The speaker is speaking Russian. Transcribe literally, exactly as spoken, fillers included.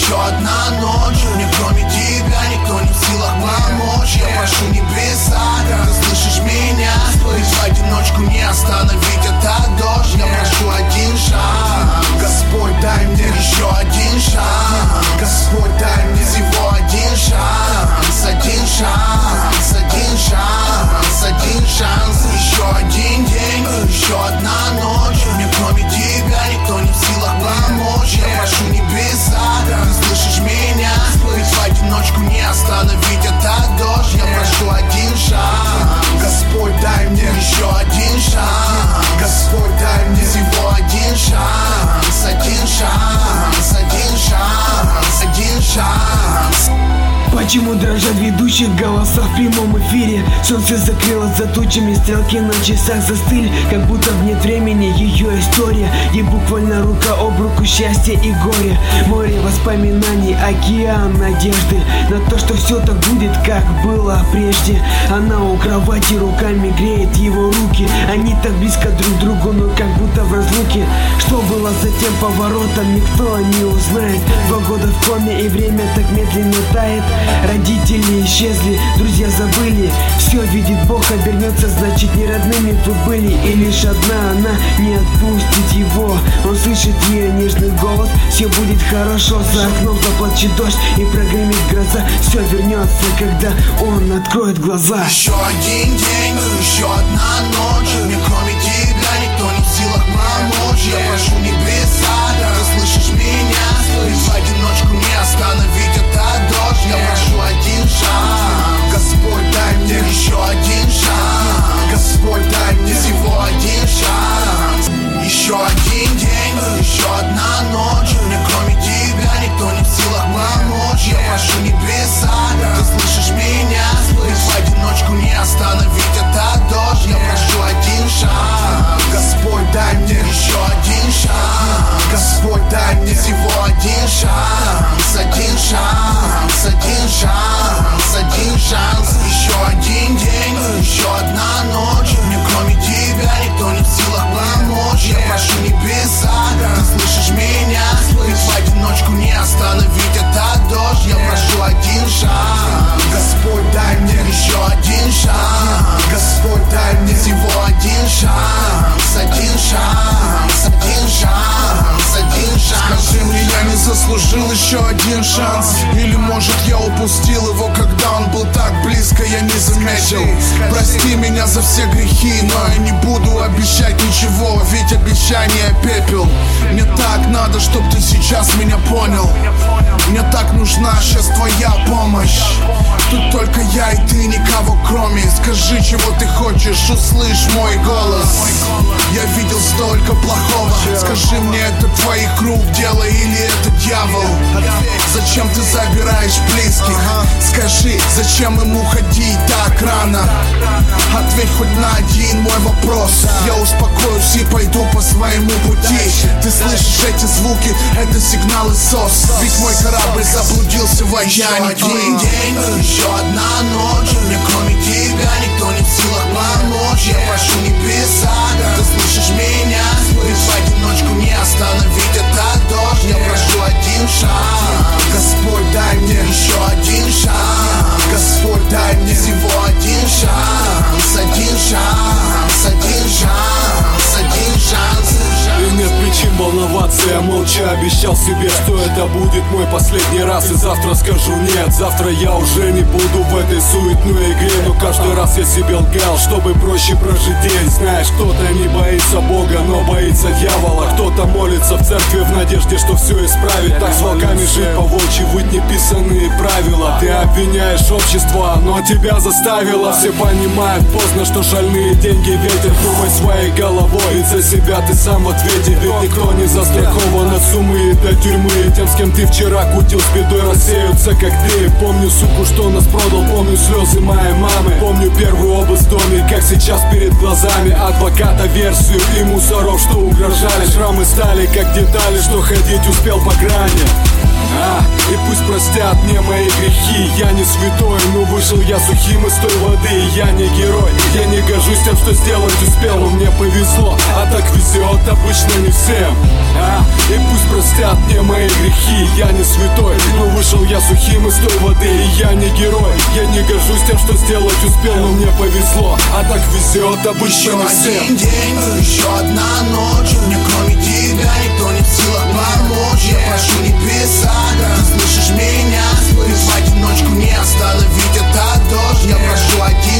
еще одна ночь. Мне кроме тебя никто не в силах помочь. Я прошу небеса, ты слышишь меня? Ведь в одиночку не остановить этот дождь. Я прошу один шаг, Господь, дай мне еще один шаг. Господь, дай мне всего один шанс. Один шанс, один шанс, один шанс. Еще один день, еще одна ночь. Мне кроме тебя никто не в силах помочь. Я прошу небеса, ты слышишь меня? Ведь в одиночку не остановить этот дождь. Я прошу один шаг, Господь, дай мне еще один шанс. Господь, дай мне всего один шанс. Один шанс, один шанс, один шанс. Почему дрожат ведущих голоса в прямом эфире? Солнце закрылось за тучами, стрелки на часах застыли, как будто нет времени ее история. Ей буквально рука об руку счастье и горе. Море воспоминаний, океан надежды на то, что все так будет, как было прежде. Она у кровати руками греет его руки. Они так близко друг к другу, но как будто в разлуке. Что было за тем поворотом, никто не узнает. Два года в коме и время так медленно тает. Родители исчезли, друзья забыли. Все видит Бог, обернется, значит не родными вы были. И лишь одна она не отпустит его. Он слышит ее нежный голос. Все будет хорошо, за окном заплачет дождь и прогремит гроза. Все вернется, когда он откроет глаза. Еще один день, еще одна ночь. Мне кроме тебя никто не в силах помочь. Я прошу небеса, ты слышишь меня? Ведь в одиночку не остановить этот дождь. Я прошу один шаг, Господь, дай мне еще один шанс. Господь, дай мне всего один шанс. Еще один день, еще одна ночь. Мне кроме тебя никто не в силах помочь. Я прошу небеса, ты слышишь меня? Ведь в одиночку не остановить этот дождь. Я прошу один шаг, Господь, дай мне еще один шанс. Господь, дай мне всего один шанс. Один шанс, один шанс, один шанс. Еще один день, еще одна ночь. Мне кроме тебя никто не в силах помочь. Я прошу небеса, ты слышишь меня? Ведь в одиночку не остановить этот дождь. Я прошу один шаг, Господь, дай мне еще один шанс. Господь, дай мне всего один шанс. Один шанс, один шанс, один шанс. Скажи мне, я не заслужил еще один шанс? Или может я упустил его, когда он был так близко, я не заметил? Прости меня за все грехи, но я не буду обещать ничего, ведь обещание пепел. Мне так надо, чтоб ты сейчас меня понял. Мне так нужна сейчас твоя помощь. Тут только я и ты, никого кроме. Скажи, чего ты хочешь, услышь мой голос. Я видел столько плохого. Скажи мне, это твоих рук дело или это дьявол? Зачем ты забираешь близких? Скажи, зачем им уходить так рано? Ответь хоть на один мой вопрос. Я успокоюсь и пойду по своему пути. Ты слышишь эти звуки, это сигналы СОС. Ведь мой корабль заблудился в океане. Еще один день, еще одна ночь. Мне кроме тебя никто не в силах помочь. Я прошу небеса, ты слышишь меня? Ведь в одиночку не остановить этот дождь. Я прошу один шаг, Господь, дай мне еще один шаг. Господь, дай мне всего один шанс. Один шанс, один шанс, один шанс. И нет причин волноваться, я молча обещал себе, что это будет мой последний раз. И завтра скажу нет, завтра я уже не буду в этой суетной игре. Но каждый раз я себе лгал, чтобы проще прожить день. Знаешь, кто-то не боится Бога, но боится дьявола. Кто-то молится в церкви в надежде, что все исправит. Так с волками жить по-волчьи, выть неписанные правила. Ты обвиняешь общество, но тебя заставило. Все понимают поздно, что шальные деньги ветер. Думай своей головой, ведь за себя ты сам в ответе. Ведь никто не застрахован от суммы и до тюрьмы. Тем, с кем ты вчера кутил, с бедой рассеются, как ты. Помню суку, что нас продал, помню слезы моей мамы. Помню первый обыск в доме, как сейчас перед глазами. Адвоката версию и мусоров, что угрожали. шрамы стали как детали, что ходить успел по грани. А, и пусть простят мне мои грехи. Я не святой, но вышел я сухим из той воды. Я не герой, я не горжусь тем, что сделать успел, но мне повезло, а так везет обычно не всем. А, и пусть простят мне мои грехи. Я не святой, но вышел я сухим из той воды. И я не герой, я не горжусь тем, что сделать успел, но мне повезло, а так везет обычно не всем. Еще один день, но еще одна ночь. Мне кроме тебя никто не в силах помочь. Я прошу небеса, ты слышишь меня? Ведь в одиночку не остановить этот дождь. Я прошу один